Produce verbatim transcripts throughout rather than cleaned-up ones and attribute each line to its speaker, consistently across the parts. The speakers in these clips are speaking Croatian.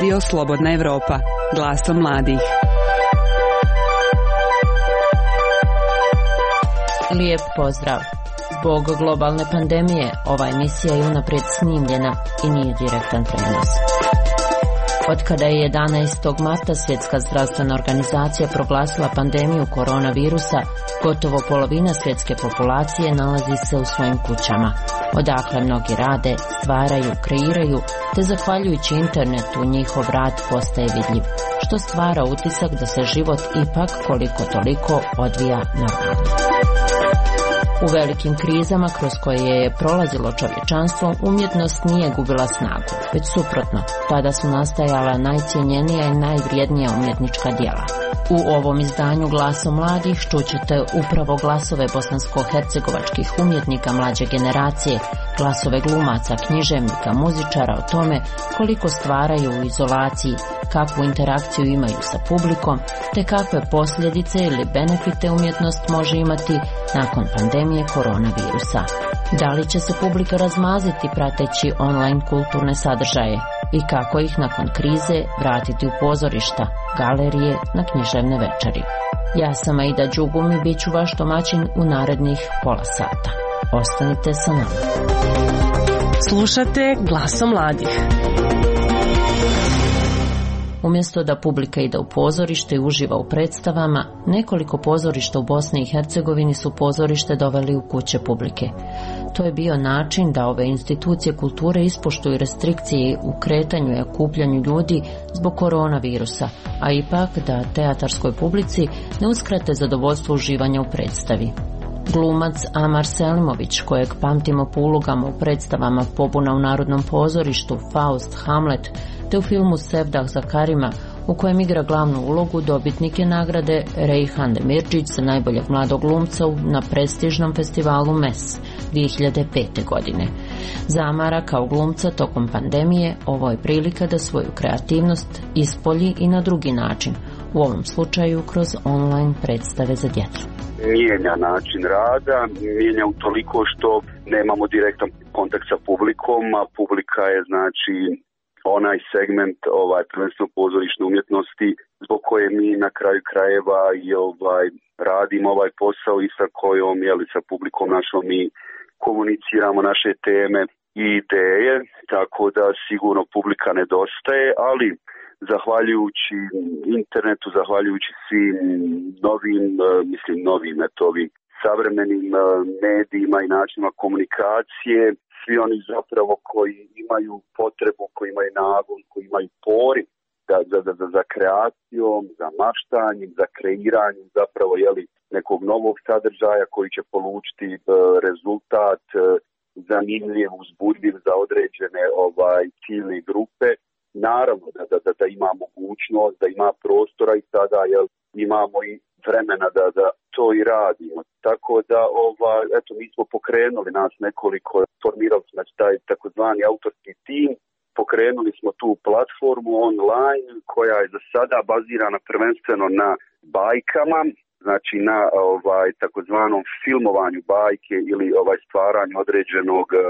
Speaker 1: Radio Slobodna Evropa, glasom mladih.
Speaker 2: Lijep pozdrav. Zbog globalne pandemije ova emisija je unaprijed snimljena i nije direktan prenos. Otkada je jedanaestog marta Svjetska zdravstvena organizacija proglasila pandemiju koronavirusa, gotovo polovina svjetske populacije nalazi se u svojim kućama, odakle mnogi rade, stvaraju, kreiraju, te zahvaljujući internetu njihov rad postaje vidljiv, što stvara utisak da se život ipak koliko toliko odvija normalno. U velikim krizama kroz koje je prolazilo čovječanstvo, umjetnost nije gubila snagu, već suprotno, tada su nastajala najcjenjenija i najvrijednija umjetnička djela. U ovom izdanju Glasom mladih čućete upravo glasove bosansko-hercegovačkih umjetnika mlađe generacije, glasove glumaca, književnika, muzičara o tome koliko stvaraju u izolaciji, kakvu interakciju imaju sa publikom, te kakve posljedice ili benefite umjetnost može imati nakon pandemije koronavirusa. Da li će se publika razmaziti prateći online kulturne sadržaje i kako ih nakon krize vratiti u pozorišta, galerije, na književne večeri. Ja sam Aida Đugum i bit ću vaš domaćin u narednih pola sata. Ostanite sa nama.
Speaker 1: Slušate Glasom mladih.
Speaker 2: Umjesto da publika ide u pozorište i uživa u predstavama, nekoliko pozorišta u Bosni i Hercegovini su pozorište doveli u kuće publike. To je bio način da ove institucije kulture ispoštuju restrikcije u kretanju i okupljanju ljudi zbog koronavirusa, a ipak da teatarskoj publici ne uskrate zadovoljstvo uživanja u predstavi. Glumac Amar Selimović, kojeg pamtimo po ulogama u predstavama Pobuna u Narodnom pozorištu, Faust, Hamlet, te u filmu Sevdah za Karima, u kojem igra glavnu ulogu, dobitnik je nagrade Rejhan Demirđić za najboljeg mladog glumca na prestižnom festivalu M E S dvije hiljade pete. godine. Za Amara kao glumca tokom pandemije ovo je prilika da svoju kreativnost ispolji i na drugi način, u ovom slučaju kroz online predstave za djecu.
Speaker 3: Mijenja način rada, mijenja utoliko što nemamo direktan kontakt sa publikom, a publika je znači onaj segment ovaj prvenstveno pozorišne umjetnosti zbog koje mi na kraju krajeva i ovaj radimo ovaj posao i sa kojom je li sa publikom našom mi komuniciramo naše teme i ideje, tako da sigurno publika nedostaje, ali zahvaljujući internetu, zahvaljujući svim novim, mislim novim etovi, savremenim medijima i načinima komunikacije, svi oni zapravo koji imaju potrebu, koji imaju nagon, koji imaju poriv za, za, za, za kreacijom, za maštanjem, za kreiranjem zapravo jeli, nekog novog sadržaja koji će polučiti uh, rezultat uh, zanimljiv, uzbudljiv za određene ovaj ciljne grupe. Naravno da, da, da, da ima mogućnost, da ima prostora i sada jel, imamo i vremena da, da to i radimo. Tako da, ovaj, eto, mi smo pokrenuli nas nekoliko, formirali smo znači, taj takozvani autorski tim, pokrenuli smo tu platformu online koja je za sada bazirana prvenstveno na bajkama, znači na ovaj takozvanom filmovanju bajke ili ovaj stvaranju određenog uh,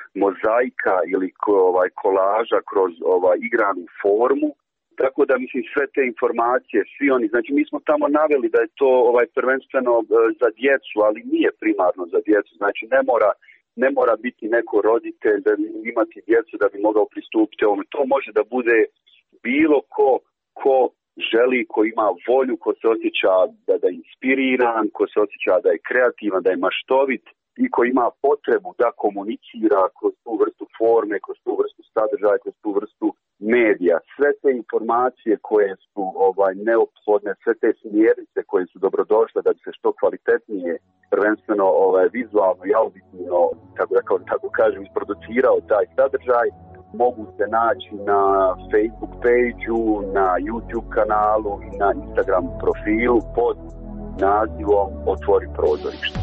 Speaker 3: mozaika ili ko, ovaj kolaža kroz ovaj igranu formu. Tako da mislim sve te informacije, svi oni, znači mi smo tamo naveli da je to ovaj prvenstveno uh, za djecu, ali nije primarno za djecu, znači ne mora ne mora biti neko roditelj da imati djecu da bi mogao pristupiti ovome. To može da bude bilo ko ko želi, ko ima volju, ko se osjeća da, da je inspiriran, ko se osjeća da je kreativan, da je maštovit i ko ima potrebu da komunicira kroz tu vrstu forme, kroz tu vrstu sadržaja, kroz tu vrstu medija. Sve te informacije koje su ovaj neophodne, sve te smjernice koje su dobrodošle da bi se što kvalitetnije, prvenstveno ovaj, vizualno i auditivno, tako, tako, tako kažem, isproducirao taj sadržaj, mogu se naći na Facebook page-u, na YouTube kanalu i na Instagram profilu pod nazivom Otvori prozorište.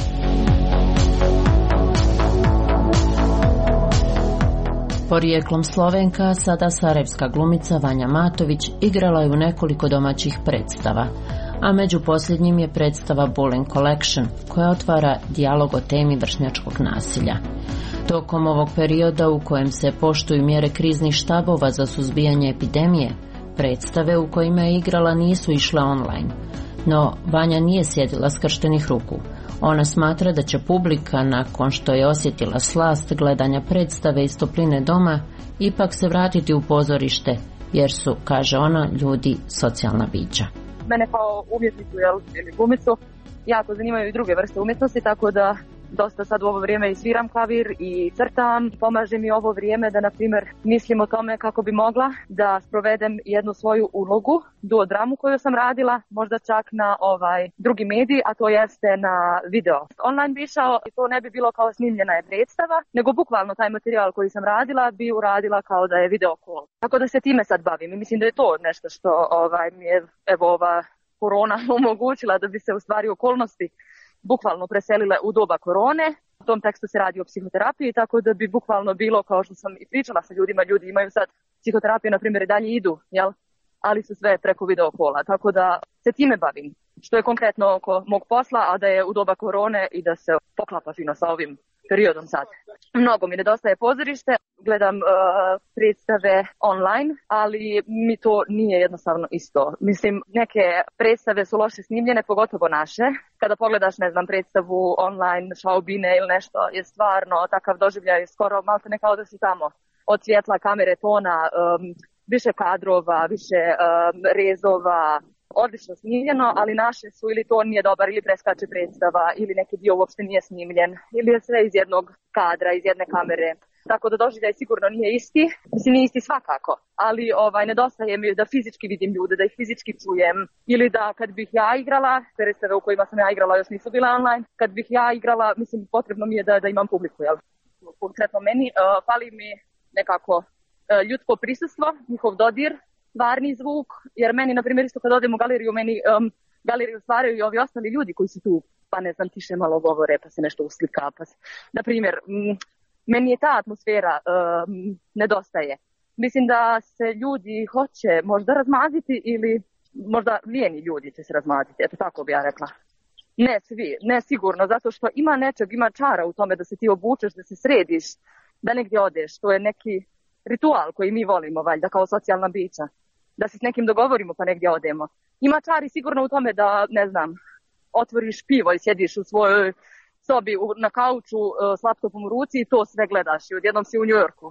Speaker 2: Porijeklom Slovenka, sada sarajevska glumica Vanja Matović igrala je u nekoliko domaćih predstava, a među posljednjim je predstava Bullying Collection, koja otvara dijalog o temi vršnjačkog nasilja. Tokom ovog perioda u kojem se poštuju mjere kriznih štabova za suzbijanje epidemije, predstave u kojima je igrala nisu išle online. No, Vanja nije sjedila skrštenih ruku. Ona smatra da će publika, nakon što je osjetila slast gledanja predstave iz topline doma, ipak se vratiti u pozorište, jer su, kaže ona, ljudi socijalna bića.
Speaker 4: Mene kao umjetnicu ili glumicu jako zanimaju i druge vrste umjetnosti, tako da dosta sad u ovo vrijeme i sviram klavir i crtam. Pomaže mi ovo vrijeme da, na primjer, mislim o tome kako bi mogla da sprovedem jednu svoju ulogu, duodramu koju sam radila, možda čak na ovaj drugi medij, a to jeste na video. Online bi išao i to ne bi bilo kao snimljena je predstava, nego bukvalno taj materijal koji sam radila bi uradila kao da je video call. Tako da se time sad bavim i mislim da je to nešto što ovaj, mi je evo ova korona omogućila, da bi se u stvari okolnosti bukvalno preselile u doba korone. U tom tekstu se radi o psihoterapiji, tako da bi bukvalno bilo, kao što sam i pričala sa ljudima, ljudi imaju sad psihoterapiju, na primjer, i dalje idu, jel? Ali su sve preko video kola, tako da se time bavim, što je konkretno oko mog posla, a da je u doba korone i da se poklapa fino sa ovim periodom sad. Mnogo mi nedostaje pozorište, gledam uh, predstave online, ali mi to nije jednostavno isto. Mislim, neke predstave su loše snimljene, pogotovo naše. Kada pogledaš, ne znam, predstavu online, šaubine ili nešto, je stvarno takav doživljaj skoro maltene kao da si tamo. Od svjetla, kamere, tona, um, više kadrova, više um, rezova, odlično snimljeno, ali naše su ili to nije dobar ili preskače predstava ili neki dio uopšte nije snimljen ili je sve iz jednog kadra, iz jedne kamere. Tako da doživljaj sigurno nije isti, mislim nije isti svakako, ali ovaj, nedostaje mi da fizički vidim ljude, da ih fizički čujem ili da kad bih ja igrala, predstave u kojima sam ja igrala još nisu bile online, kad bih ja igrala, mislim potrebno mi je da, da imam publiku, jel? Konkretno meni uh, fali mi nekako uh, ljudsko prisustvo, njihov dodir, stvarni zvuk, jer meni, na primjer, isto kad odem u galeriju, meni um, galeriju stvaraju i ovi ostali ljudi koji su tu, pa ne znam, tiše malo govore, pa se nešto uslika, pa se, na primjer, um, meni je ta atmosfera um, nedostaje. Mislim da se ljudi hoće možda razmaziti ili možda lijeni ljudi će se razmaziti, eto tako bi ja rekla. Ne svi, ne sigurno, zato što ima nečeg, ima čara u tome da se ti obučeš, da se središ, da negdje odeš, to je neki ritual koji mi volimo, valjda, kao socijalna bića. Da se s nekim dogovorimo pa negdje odemo. Ima čari sigurno u tome da, ne znam, otvoriš pivo i sjediš u svojoj sobi na kauču s laptopom u ruci i to sve gledaš i odjednom si u New Yorku,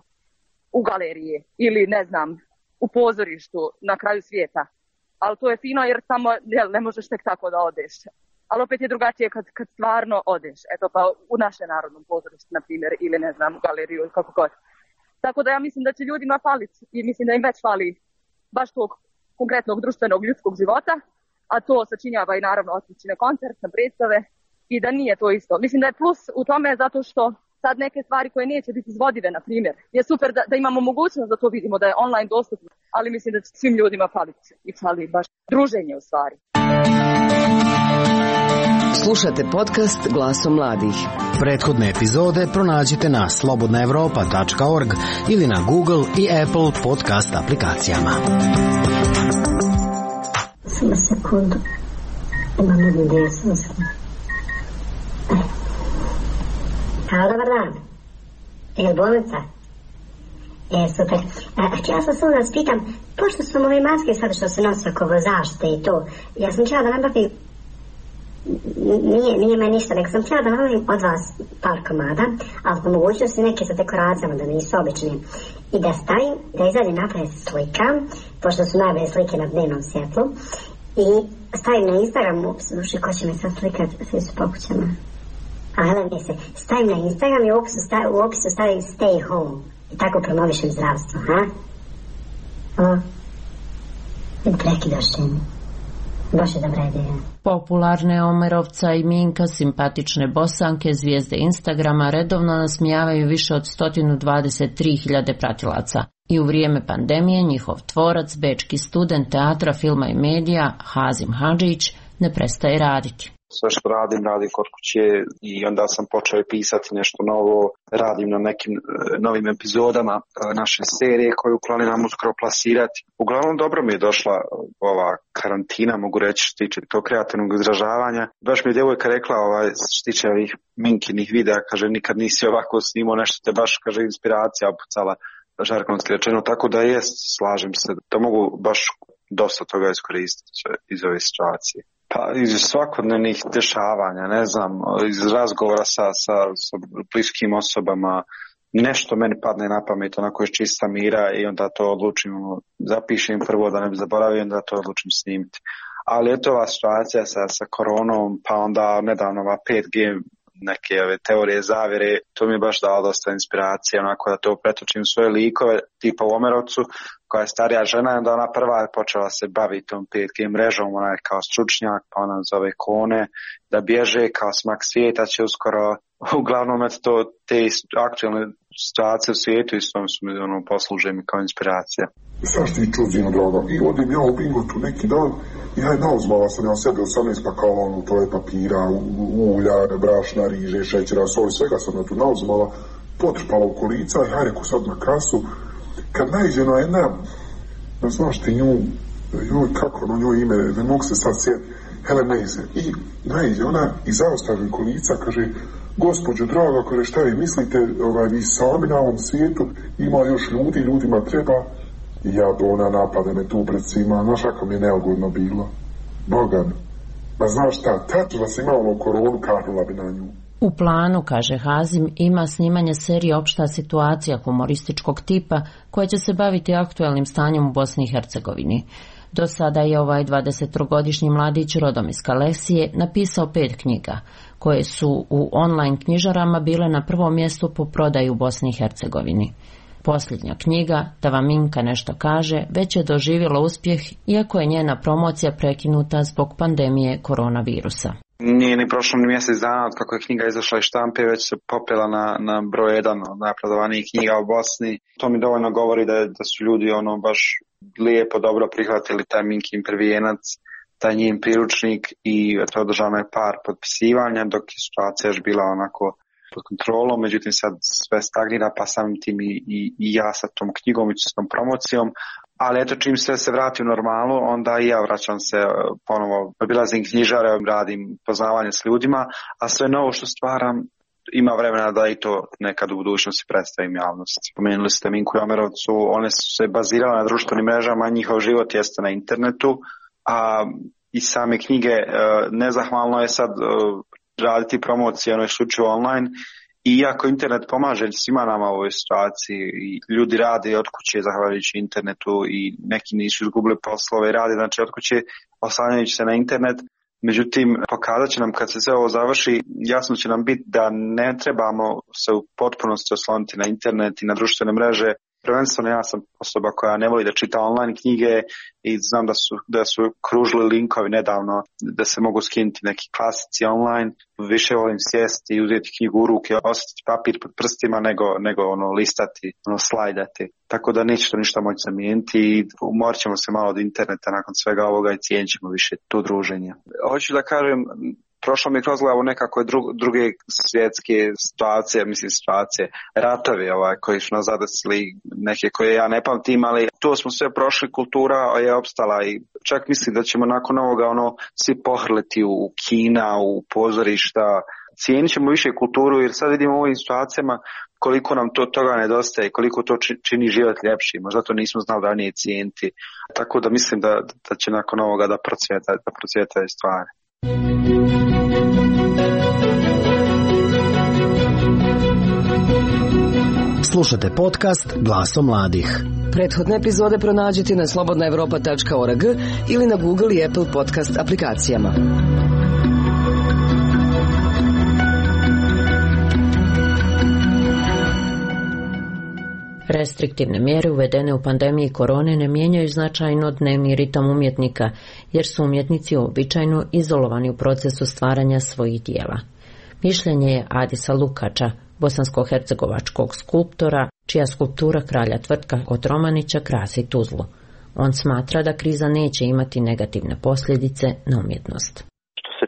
Speaker 4: u galeriji ili, ne znam, u pozorištu na kraju svijeta. Ali to je fino jer tamo jel, ne možeš tek tako da odeš. Ali opet je drugačije kad, kad stvarno odeš. Eto pa u naše narodnom pozorištu, na primjer, ili ne znam, u galeriju ili kako god. Tako da ja mislim da će ljudima faliti i mislim da im već fali baš tog konkretnog društvenog ljudskog života, a to sačinjava i naravno otići na koncert, na predstave i da nije to isto. Mislim da je plus u tome zato što sad neke stvari koje neće biti izvodive, na primjer, je super da, da imamo mogućnost da to vidimo, da je online dostupno, ali mislim da će svim ljudima faliti i fali baš druženje u stvari.
Speaker 1: Slušate podcast Glasom mladih.
Speaker 5: Prethodne epizode pronađite na slobodna evropa tačka org ili na Google i Apple podcast aplikacijama.
Speaker 6: Samo sekundu. Imam jednu ideju, samo sekundu. Halo, dobar dan. Je li bolnica? E, super. A, htjela sam samo da vas pitam, pošto sam ove maske sad što se nose oko zaštite i to, ja sam htjela da nabavim, nije, nije me ništa, nego sam htjela da nabavim od vas par komada, ali po mogućnosti neke sa dekoracijama, da nisu obične. I da stavim, da izađe napred slika, pošto su najbolje slike na dnevnom svjetlu, i stavim na Instagramu, duši, ko će me sad slikat, svi su po kućama. A gledaj se, stavim na Instagram i u opisu stavim, u opisu stavim stay home. I tako promovišem zdravstvo, ha? O, prekidaš se. Baš je dobra ideja.
Speaker 2: Popularne Omerovca i Minka, simpatične Bosanke, zvijezde Instagrama, redovno nasmijavaju više od sto dvadeset tri hiljade pratilaca. I u vrijeme pandemije njihov tvorac, bečki student teatra, filma i medija, Hazim Hadžić, ne prestaje raditi.
Speaker 7: sve što radim, radim kod kuće i onda sam počeo pisati nešto novo, radim na nekim e, novim epizodama e, naše serije koju planiram uskoro plasirati. Uglavnom dobro mi je došla ova karantina, mogu reći, što tiče tog kreativnog izražavanja. Baš mi je djevojka rekla, ovaj, što tiče ovih minkinih videa, kaže, nikad nisi ovako snimao nešto, te baš, kaže, inspiracija opucala, žargonski rečeno, tako da jest, slažem se, da mogu baš dosta toga iskoristiti iz ove situacije. Pa iz svakodnevnih dešavanja, ne znam, iz razgovora sa, sa, sa bliskim osobama, nešto meni padne na pamet, onako je čista mira i onda to odlučim, zapišem prvo da ne bi zaboravio, onda to odlučim snimiti. Ali eto ova situacija sa, sa koronom, pa onda nedavno ova pet G, neke ove teorije zavjere, to mi je baš dalo dosta inspiracije, onako da to pretočim svoje likove, tipa u Omerovcu, koja je starija žena, onda ona prva je počela se baviti tom pet G mrežom, ona je kao stručnjak, pa ona zove kone, da bježe kao smak svijeta će uskoro, uglavnom eto to, te aktualne situacije u svijetu isto su mi ono, posluže mi kao inspiracija.
Speaker 8: Znaš ti čuđino, draga, i odim ja u bingotu neki dan, i ja je nauzmala sam ja sebi osamnaest pakala, ono, toalet papira, ulja, brašna, riže, šećera, soli, svega sam ja tu nauzmala, potrpala u kolica i ja reku sad na kasu, kad najđeno jedna, ne znaš ti nju, joj, kako ono njoj ime, ne mogu se sad sjetiti, Heleneze, i najđe ona i zaostavi kolica, kaže, gospođo draga, kaže, šta vi mislite, ovaj, vi sami na ovom svijetu, ima još ljudi, ljudima treba. I ja do ona napade me tu pred svima, znaš kako mi je neugodno bilo. Boga mi. Ma znaš šta, tačno da sam imao ono koronu, karnula bi na nju.
Speaker 2: U planu, kaže Hazim, ima snimanje serije Opšta situacija humorističkog tipa koja će se baviti aktuelnim stanjem u Bosni i Hercegovini. Do sada je ovaj dvadesettrogodišnji mladić rodom iz Kalesije napisao pet knjiga, koje su u online knjižarama bile na prvom mjestu po prodaju u Bosni i Hercegovini. Posljednja knjiga, Da vam Minka nešto kaže, već je doživjela uspjeh, iako je njena promocija prekinuta zbog pandemije koronavirusa.
Speaker 7: Nije ni prošlo ni mjesec dana od kako je knjiga izašla iz štampe, već se popela na, na broj jedan od najprodavanijih knjiga u Bosni. To mi dovoljno govori da, da su ljudi ono baš lijepo dobro prihvatili taj Minkin prvijenac, taj njen priručnik i to održano je par potpisivanja, dok je situacija još bila onako pod kontrolom, međutim sad sve stagnira, pa samim tim i, i, i ja sa tom knjigom i s tom promocijom. Ali eto, čim sve se vrati u normalu, onda i ja vraćam se ponovo, obilazim knjižare, radim poznavanje s ljudima, a sve novo što stvaram ima vremena da i to nekad u budućnosti predstavim javnosti. Spomenuli ste Minku i Omerovcu, one su se bazirale na društvenim mrežama, njihov život jeste na internetu, a i same knjige, nezahvalno je sad raditi promocije, ono je slučaju online, i iako internet pomaže svima nama u ovoj situaciji i ljudi rade od kuće zahvaljujući internetu i neki nisu izgubili poslove, rade znači od kuće oslanjajući se na internet, međutim pokazat će nam kad se sve ovo završi, jasno će nam biti da ne trebamo se u potpunosti osloniti na internet i na društvene mreže. Prvenstveno ja sam osoba koja ne voli da čita online knjige i znam da su, da su kružili linkovi nedavno da se mogu skinuti neki klasici online. Više volim sjesti i uzeti knjigu u ruke, osjetiti papir pod prstima nego, nego ono listati, ono slajdati. Tako da neće to ništa moći zamijeniti i umorit ćemo se malo od interneta nakon svega ovoga i cijenit ćemo više to druženje. Hoću da kažem, prošlo mi kroz glavu nekako dru, druge svjetske situacije, mislim situacije, ratovi ovaj, koji su nas zadesili, neke koje ja ne pamtim, ali to smo sve prošli, kultura je opstala i čak mislim da ćemo nakon ovoga ono svi pohrliti u kina, u pozorišta, cijenit ćemo više kulturu jer sad vidimo u ovim situacijama koliko nam to toga nedostaje, koliko to čini život ljepši, možda to nismo znali ranije cijeniti, tako da mislim da, da će nakon ovoga da procvjeta, da procvjetaju stvari.
Speaker 5: Slušate podcast Glaso mladih.
Speaker 1: Prethodne epizode pronađite na slobodna evropa tačka org ili na Google i Apple podcast aplikacijama.
Speaker 2: Restriktivne mjere uvedene u pandemiji korone ne mijenjaju značajno dnevni ritam umjetnika, jer su umjetnici običajno izolovani u procesu stvaranja svojih dijela. Mišljenje je Adisa Lukača, bosansko-hercegovačkog skulptora, čija skulptura Kralja Tvrtka Kotromanića krasi Tuzlu. On smatra da kriza neće imati negativne posljedice na umjetnost.
Speaker 9: Što se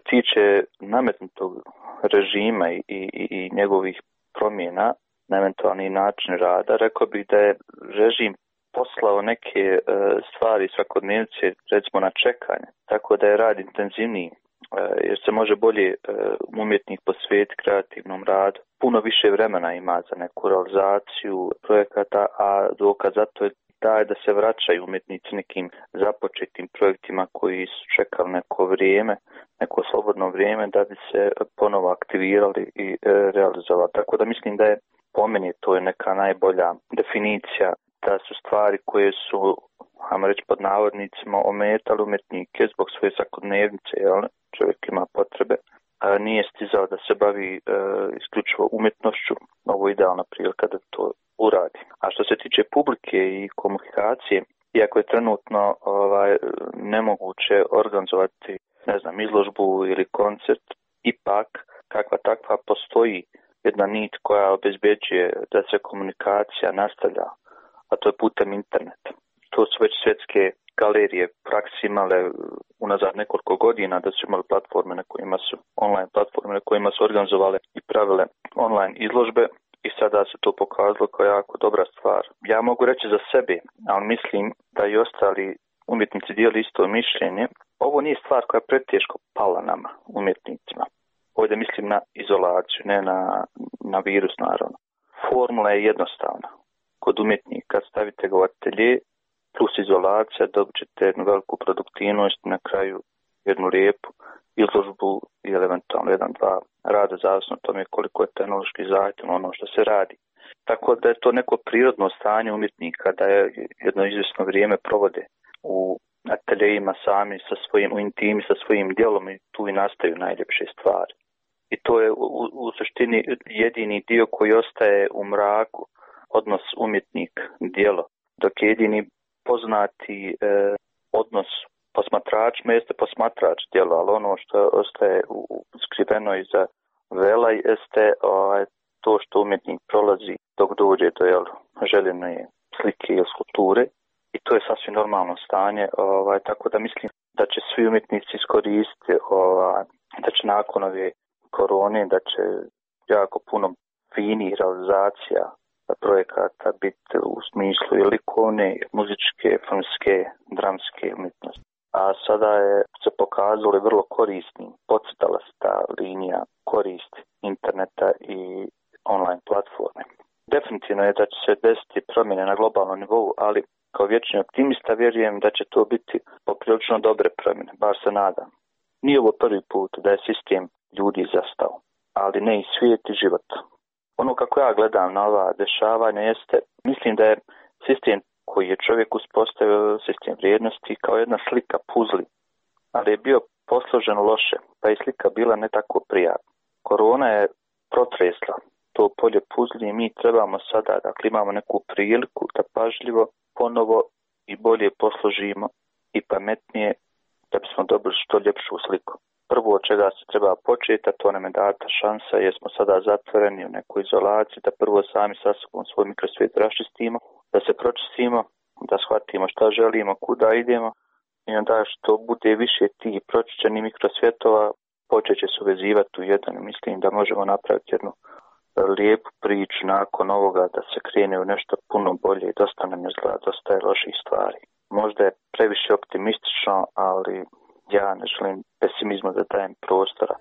Speaker 9: tiče nametnutog režima i, i, i njegovih promjena na eventualni način rada, rekao bih da je režim poslao neke e, stvari svakodnevnice, recimo na čekanje, tako da je rad intenzivniji, e, jer se može bolje e, umjetnik posvetiti kreativnom radu. Puno više vremena ima za neku realizaciju projekata, a dokaz za to je taj da se vraćaju umjetnici nekim započetim projektima koji su čekali neko vrijeme, neko slobodno vrijeme da bi se ponovo aktivirali i e, realizovali. Tako da mislim da je po meni to je neka najbolja definicija da su stvari koje su, ajmo reći pod navodnicima, ometali umjetnike zbog svoje svakodnevnice, jel? Čovjek ima potrebe, a nije stizao da se bavi e, isključivo umjetnošću. Ovo je idealna prilika da to uradi. A što se tiče publike i komunikacije, iako je trenutno ovaj, nemoguće organizovati, ne znam, izložbu ili koncert, ipak kakva takva postoji jedna nit koja obezbeđuje da se komunikacija nastavlja, a to je putem interneta. To su već svjetske galerije praksi imale unazad nekoliko godina, da su imali platforme na kojima su, online platforme na kojima su organizovale i pravile online izložbe i sada se to pokazalo kao jako dobra stvar. Ja mogu reći za sebe, ali mislim da i ostali umjetnici dijeli isto mišljenje. Ovo nije stvar koja je preteško pala nama, umjetnicima. Ovdje mislim na izolaciju, ne na, na virus naravno. Formula je jednostavna. Kod umjetnika stavite ga u atelje plus izolacija, dobit ćete jednu veliku produktivnost, na kraju jednu lijepu izložbu ili eventualno jedan, dva rada, zavisno o tome koliko je tehnološki zahtjevno ono što se radi. Tako da je to neko prirodno stanje umjetnika, da je jedno izvjesno vrijeme provode u ateljejima sami sa svojim, u intimi sa svojim djelom i tu i nastaju najljepše stvari. I to je u, u suštini jedini dio koji ostaje u mraku, odnos umjetnik-djelo, dok je jedini poznati e, odnos posmatračima jeste posmatrač djelo, ali ono što ostaje u, u, skriveno iza vela jeste ovaj, to što umjetnik prolazi dok dođe do jel, željene slike ili skulpture i to je sasvim normalno stanje, ovaj, tako da mislim da će svi umjetnici iskoristiti, ovaj, da će nakon ove korone, da će jako puno fini realizacija projekata biti u smislu i likovne, muzičke, filmske, dramske umjetnosti. A sada je se pokazalo vrlo korisnim, podcrtala se ta linija koristi interneta i online platforme. Definitivno je da će se desiti promjene na globalnom nivou, ali kao vječni optimista vjerujem da će to biti poprilično dobre promjene, bar se nadam. Nije ovo prvi put da je sistem ljudi zastao, ali ne i svijet i život. Ono kako ja gledam na ova dešavanja jeste, mislim da je sistem koji je čovjek uspostavio, sistem vrijednosti, kao jedna slika puzli, ali je bio posložen loše, pa je slika bila ne tako prijatna. Korona je protresla to polje puzli i mi trebamo sada, dakle imamo neku priliku da pažljivo ponovo i bolje posložimo i pametnije da bismo dobili što ljepšu sliku. Prvo od čega se treba početi, a to nam je data šansa, jer smo sada zatvoreni u nekoj izolaciji, da prvo sami sa sobom svoj mikrosvijet raščistimo, da se pročistimo, da shvatimo šta želimo, kuda idemo i onda što bude više tih pročišćenih mikrosvjetova, počet će se uvezivati u jedan. Mislim da možemo napraviti jednu lijepu priču nakon ovoga, da se krene u nešto puno bolje i dosta nam izgleda, dosta je loših stvari. Možda je previše optimistično, ali ja ne želim pesimizmu da dajem prostora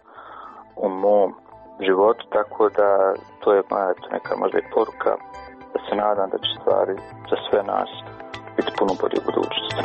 Speaker 9: u mom životu, tako da to je moja neka možda i poruka da se nadam da će stvari za sve nas biti puno bolje u budućnosti.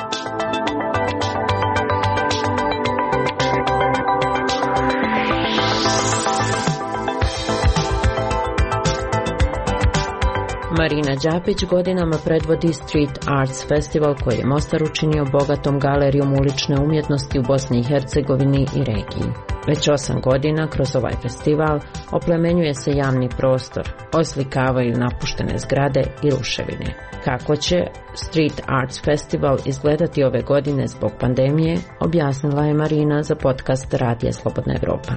Speaker 2: Marina Đapić godinama predvodi Street Arts Festival koji je Mostar učinio bogatom galerijom ulične umjetnosti u Bosni i Hercegovini i regiji. Već osam godina kroz ovaj festival oplemenjuje se javni prostor, oslikavaju napuštene zgrade i ruševine. Kako će Street Arts Festival izgledati ove godine zbog pandemije, objasnila je Marina za podcast Radija Slobodna Evropa.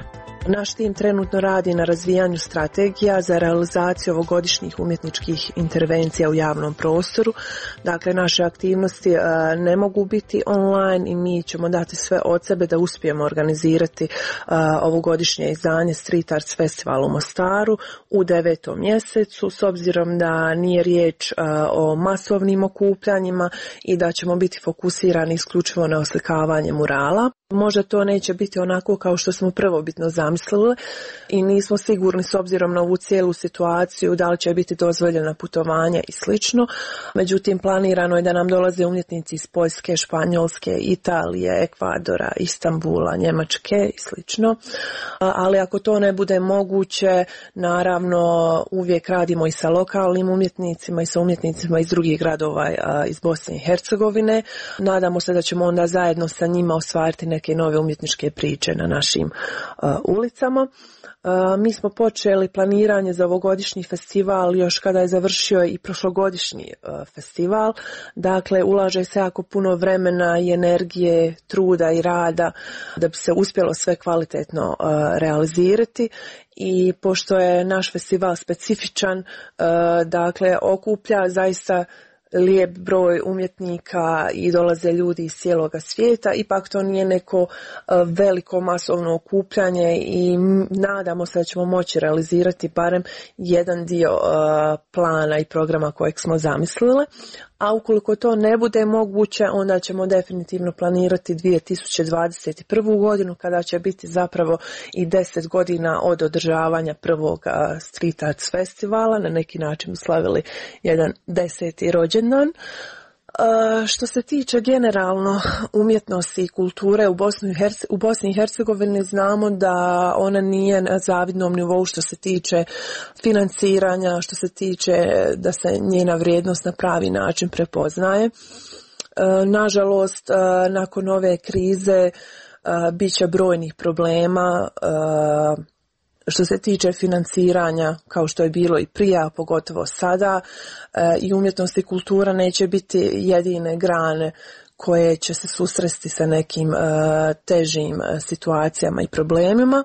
Speaker 10: Naš tim trenutno radi na razvijanju strategija za realizaciju ovogodišnjih umjetničkih intervencija u javnom prostoru. Dakle, naše aktivnosti e, ne mogu biti online i mi ćemo dati sve od sebe da uspijemo organizirati e, ovogodišnje izdanje Street Arts Festival u Mostaru u devetom mjesecu, s obzirom da nije riječ e, o masovnim okupljanjima i da ćemo biti fokusirani isključivo na oslikavanje murala. Možda to neće biti onako kao što smo prvobitno zamislili i nismo sigurni s obzirom na ovu cijelu situaciju da li će biti dozvoljena putovanja i slično. Međutim, planirano je da nam dolaze umjetnici iz Poljske, Španjolske, Italije, Ekvadora, Istanbula, Njemačke i slično. Ali ako to ne bude moguće, naravno uvijek radimo i sa lokalnim umjetnicima i sa umjetnicima iz drugih gradova iz Bosne i Hercegovine. Nadamo se da ćemo onda zajedno sa njima ostvariti neke nove umjetničke priče na našim uh, ulicama. Uh, mi smo počeli planiranje za ovogodišnji festival još kada je završio i prošlogodišnji uh, festival. Dakle, ulaže se jako puno vremena i energije, truda i rada da bi se uspjelo sve kvalitetno uh, realizirati. I pošto je naš festival specifičan, uh, dakle, okuplja zaista lijep broj umjetnika i dolaze ljudi iz cijeloga svijeta, ipak to nije neko veliko masovno okupljanje i nadamo se da ćemo moći realizirati barem jedan dio plana i programa kojeg smo zamislili. A ukoliko to ne bude moguće, onda ćemo definitivno planirati dvije tisuće dvadeset prvu godinu kada će biti zapravo i deset godina od održavanja prvog Street Arts festivala. Na neki način slavili jedan deseti rođendan. Što se tiče generalno umjetnosti i kulture u Bosni i Herce- u Bosni i Hercegovini, znamo da ona nije na zavidnom nivou što se tiče financiranja, što se tiče da se njena vrijednost na pravi način prepoznaje. Nažalost, nakon ove krize bit će brojnih problema što se tiče financiranja, kao što je bilo i prije, a pogotovo sada, i umjetnost i kultura neće biti jedine grane koje će se susresti sa nekim težim situacijama i problemima,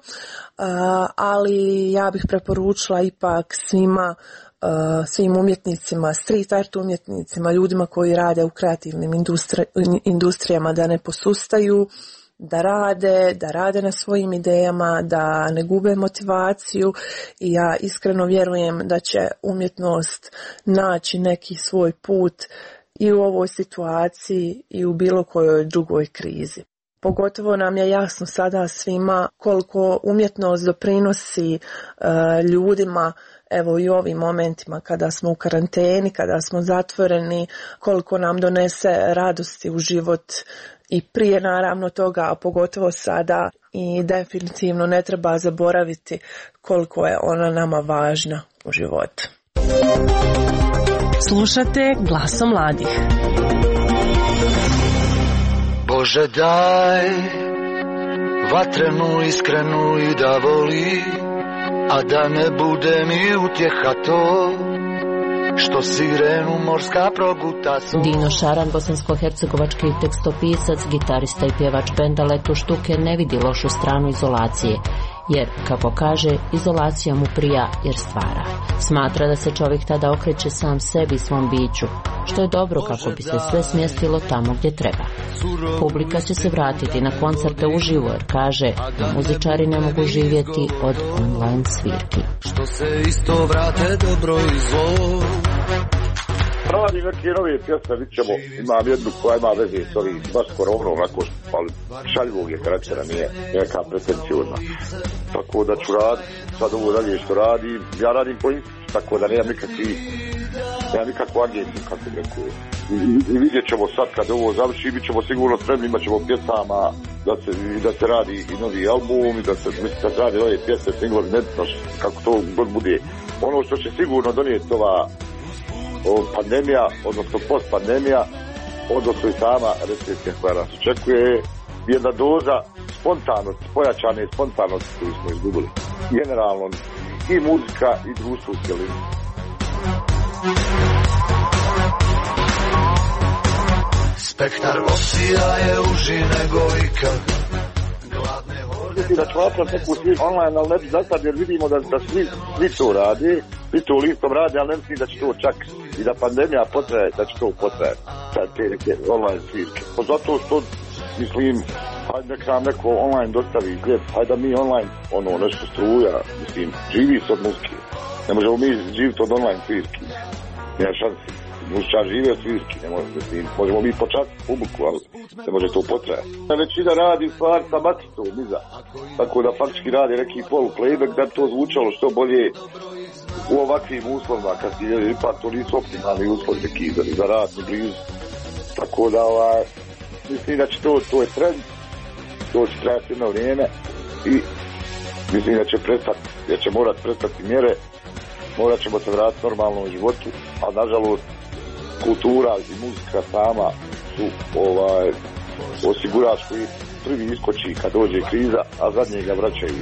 Speaker 10: ali ja bih preporučila ipak svima, svim umjetnicima, street art umjetnicima, ljudima koji rade u kreativnim industri- industrijama da ne posustaju, da rade, da rade na svojim idejama, da ne gube motivaciju i ja iskreno vjerujem da će umjetnost naći neki svoj put i u ovoj situaciji i u bilo kojoj drugoj krizi. Pogotovo nam je jasno sada svima koliko umjetnost doprinosi uh, ljudima, evo i u ovim momentima kada smo u karanteni, kada smo zatvoreni, koliko nam donese radosti u život i prije naravno toga, a pogotovo sada, i definitivno ne treba zaboraviti koliko je ona nama važna u životu.
Speaker 1: Slušate Glasom mladih.
Speaker 11: Bože daj vatrenu, iskrenu i da voli, a da ne bude mi utjeha to što sirenu morska proguta su.
Speaker 2: Dino Šaran, bosansko-hercegovački tekstopisac, gitarista i pjevač benda Leto Štuke, ne vidi lošu stranu izolacije, jer, kako kaže, izolacija mu prija jer stvara. Smatra da se čovjek tada okreće sam sebi i svom biću, što je dobro kako bi se sve smjestilo tamo gdje treba. Publika će se vratiti na koncerte uživo jer, kaže, da muzičari ne mogu živjeti od online svirki.
Speaker 11: Što se isto vrate dobro i zlo.
Speaker 12: Radim neke nove pjesme, vidit ćemo, imam jednu koja ima veze s ovim, baš koronom, onako, ali šaljivog je karaktera, nije neka pretenciozna. Tako da ću raditi, sad ovo dalje što radim, ja radim po institutu, tako da nemam nikakvi, nemam nikakvu agenciju, kako bi rekao. I, i vidjet ćemo sad kad ovo završi, bit ćemo sigurno spremni, imat ćemo pjesama, da se, da se radi i novi album, i da se, da se radi ove pjesme, singlovi, nebitno, kako to god bude. Ono što će sigurno donijeti ova pandemija, odnosno post-pandemija, odnosno i sama recesija koja nas očekuje, jedna doza spontanosti, pojačane spontanosti koju smo izgubili. Generalno i muzika i društvo u cjelini.
Speaker 11: Spektar opcija je uži nego ikad. Gladne
Speaker 12: mislim da ćemo napraviti neku svijet online, ali ne bi za sad, jer vidimo da, da svi, svi to rade, svi to listom rade, ali ne mislim da će to čak i da pandemija potraje, da će to potraje, te neke online svirke. Pa zato što, mislim, hajde nek nam neko online dostavi gljed, hajde da mi online, ono, nešto struja, mislim, živi se od muzike. Ne možemo mi živiti od online svirki, nema šansi. Muzičar žive od svirki, ne može, mislim, možemo mi počastiti publiku, ali ne može to potrajati. Većina radi stvar sa maticom, niza. Tako da faktički radi neki polu playback da bi to zvučalo što bolje u ovakvim uslovima, kad ti je, ipak to nisu optimalni uslovi neki za, za rad, ni blizu. Tako da, ovaj, mislim da će to, to je trend, to će trajati jedno vrijeme i mislim da će prestati, da će morat prestati mjere, morat ćemo se vratiti normalnom životu, a nažalost kultura i muzika sama su ovaj, osigurač koji prvi iskoči kad dođe kriza, a zadnje ga vraćaju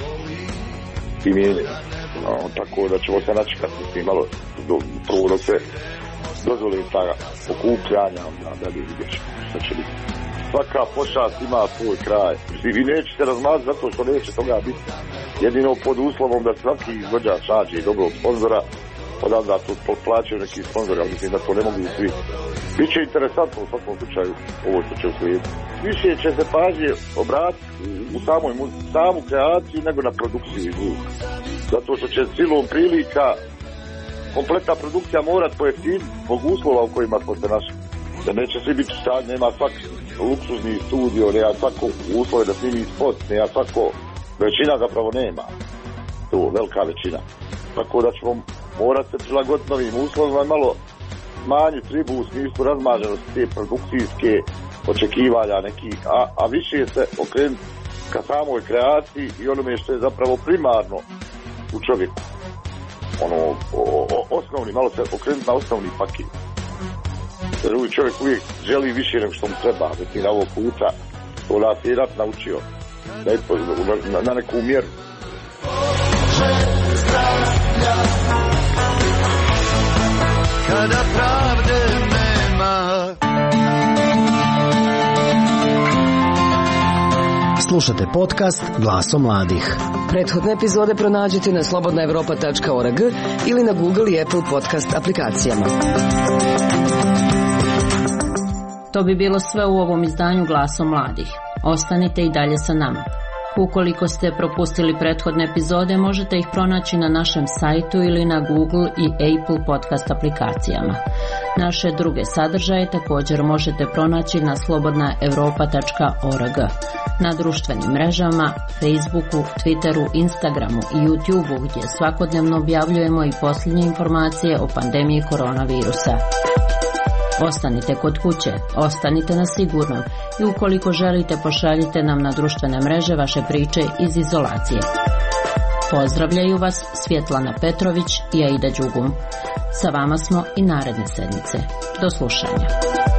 Speaker 12: i mijenjaju. No, tako da ćemo se načekati mislim, malo do, prvo dok se dozvoli ta okupljanja, da bi vidjet ćemo šta će biti. Svaka pošast ima svoj kraj. I vi nećete razmazati zato što neće toga biti. Jedino pod uslovom da svaki izvođač nađe dobrog sponzora, odavda tu plaćaju neki sponzori, ali mislim da to ne mogu svi. Biće interesantno u svakom slučaju ovo što će uslijediti. Više će se pažnje obratiti u samoj samu kreaciju nego na produkciju i zvuka. Zato što će silom prilika kompletna produkcija morat pojeftiniti zbog uslova u kojima smo se našli. Da neće svi biti stavljeni, nema svaki luksuzni studio, nema svako uslove da snimi spot, nema svako, većina zapravo nema. To, velika većina. Tako da ćemo morati se prilagoditi novim uslovima i malo smanjiti ribu u smislu razmaženosti te produkcijske očekivanja nekih, a, a više se okrenuti ka samoj kreaciji i onome što je zapravo primarno u čovjeku. Ono, o, o, osnovni, malo se okrenuti na osnovni paket. Jer uvijek čovjek uvijek želi više nego što mu treba, znači na ovog puta to nas je rat naučio da je na, na neku mjeru.
Speaker 11: Kada pravde nema.
Speaker 5: Slušate podcast Glaso mladih.
Speaker 1: Prethodne epizode pronađite na slobodna evropa tačka org ili na Google i Apple podcast aplikacijama.
Speaker 2: To bi bilo sve u ovom izdanju Glaso mladih. Ostanite i dalje sa nama. Ukoliko ste propustili prethodne epizode, možete ih pronaći na našem sajtu ili na Google i Apple podcast aplikacijama. Naše druge sadržaje također možete pronaći na slobodna evropa tačka org, na društvenim mrežama, Facebooku, Twitteru, Instagramu i YouTubeu gdje svakodnevno objavljujemo i posljednje informacije o pandemiji koronavirusa. Ostanite kod kuće, ostanite na sigurnom i ukoliko želite pošaljite nam na društvene mreže vaše priče iz izolacije. Pozdravljaju vas Svjetlana Petrović i Aida Đugum. Sa vama smo i naredne sedmice. Do slušanja.